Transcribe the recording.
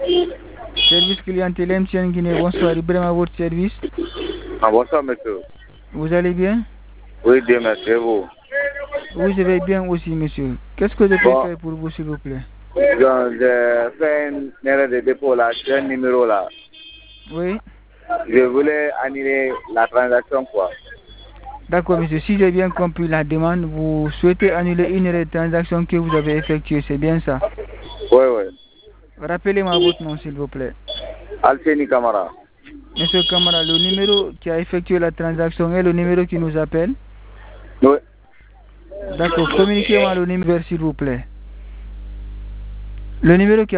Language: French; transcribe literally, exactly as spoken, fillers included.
Service clientèle M T N Guinée, bonsoir, Ibrahim à votre service. Ah, bonsoir, monsieur. Vous allez bien? Oui, bien, merci, et vous? Oui, je vais bien aussi, monsieur. Qu'est-ce que je peux Bon. faire pour vous, s'il vous plaît? Donc, j'ai fait une erreur de dépôt là, j'ai un numéro là. Oui. Je voulais annuler la transaction, quoi. D'accord, monsieur. Si j'ai bien compris la demande, vous souhaitez annuler une transaction que vous avez effectuée, c'est bien ça? Oui, oui. Rappelez-moi votre nom, s'il vous plaît. Alfeni Kamara. Monsieur Kamara, le numéro qui a effectué la transaction est le numéro qui nous appelle? Oui. D'accord, communiquez-moi le numéro, s'il vous plaît. Le numéro qui